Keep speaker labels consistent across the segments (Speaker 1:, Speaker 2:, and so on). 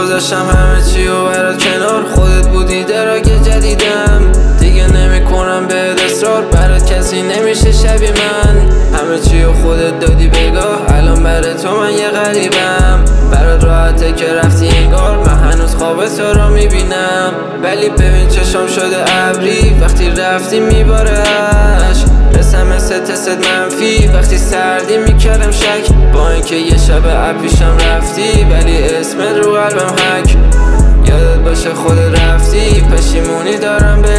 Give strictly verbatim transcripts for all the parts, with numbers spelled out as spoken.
Speaker 1: گذاشتم همه چی و برات کنار، خودت بودی درک جدیدم، دیگه نمی کنم به اصرار، برات کسی نمیشه شبیه من. همه چی و خودت دادی بگاه، الان برای تو من یه غریبم، برات راحته که رفتی انگار، من هنوز خواب تو رو میبینم. ولی ببین چشم شده ابری، وقتی رفتی میباره عشق، رسم ست منفی، وقتی سردی میکردم شک، با اینکه یه شب اپیشم رفتی، ولی اسمت رو قلبم حک. یادت باشه خودت رفتی، پشیمونی دارم به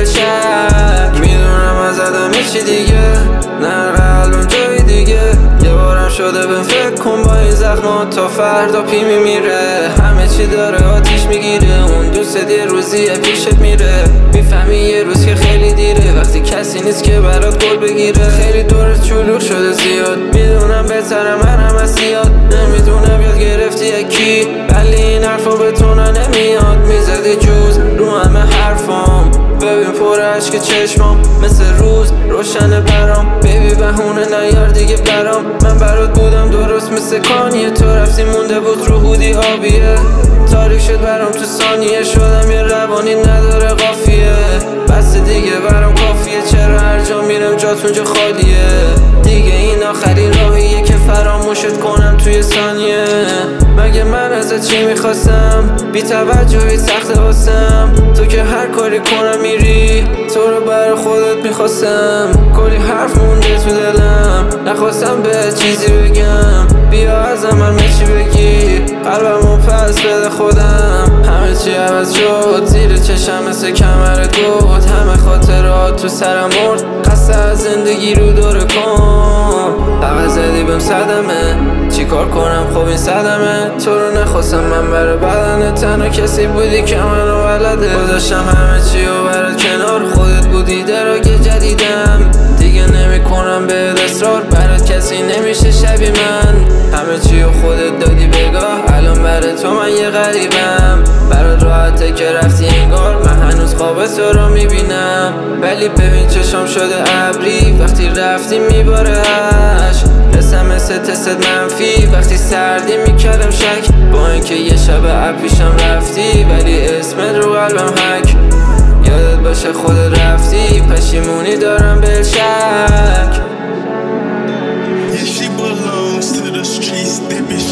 Speaker 1: شک، میدونم از همه چی دیگه، نه قلبم جای دیگه، یه بارم شده بهم فکر کن با این زخمات تا فردا پی میمیره، همه چی داره آتیش میگیره، اون دوست یه روزی پیشت میره، میفهمی یه روز که خیلی دیره، وقتی کسی نیست که برات گل بگیره، خیلی دورت شلوغ شده زیاد، میدونم بهتره من هم از زیاد، نمیدونم یاد گرفتی یکی، ولی این حرفا به تو نمیاد، میزدی جوز رو همه حرفام، ببین پر عشق چشمام مثل روز روشن برام، بیبی بهونه نیار دیگه برام، من برات بودم درست مثل کانیه، تو رفتی مونده بود رو هودی آبیه، تاریک شد برام تو ثانیه، شدم یه روانی نداره قافیه، بس دیگه برام کافیه، چرا هر جا میرم جات اونجا خالیه، دیگه این آخرین راهیه که فراموشت کنم توی ثانیه، مگه من ازت چی میخواستم، بی توجهی سخت واسم، تو که هر کاری کنم میری، تو رو برای خودت میخواستم، کلی حرف مونده تو دلم، نخواستم به چیزی بگم، بیا ازم همه چی بگی، قلبمو پس بده خودم، همه چی عوض شد، زیر چشم مثل کمرت بود، همه خاطرات تو سرم مرد، خسته از زندگی رو دوره کن، فقط زدی بهم صدمه، چی کار کنم خب این صدمه، تو رو نخواستم من برای بدنه، تنها کسی بودی که منو بلده، گذاشتم همه چی و برات کنار، خودت بودی درک جدیدم، دیگه نمی کنم به اصرار، برات کسی نمیشه شبیه من، همه چی و خودت دادی بگاه، الان برای تو من یه غریبم، برات راحته که رفتی انگار، من هنوز خواب تو رو میبینم، ولی ببین چشم شده ابری، وقتی رفتی میباره عشق، رسم ست منفی، وقتی سردی میکردم شک، با اینکه یه شب اپیشم رفتی، ولی اسمت رو قلبم حک. یادت باشه خودت رفتی، پشیمونی دارم به شک.
Speaker 2: Yeah, she belongs to the streets, that bitch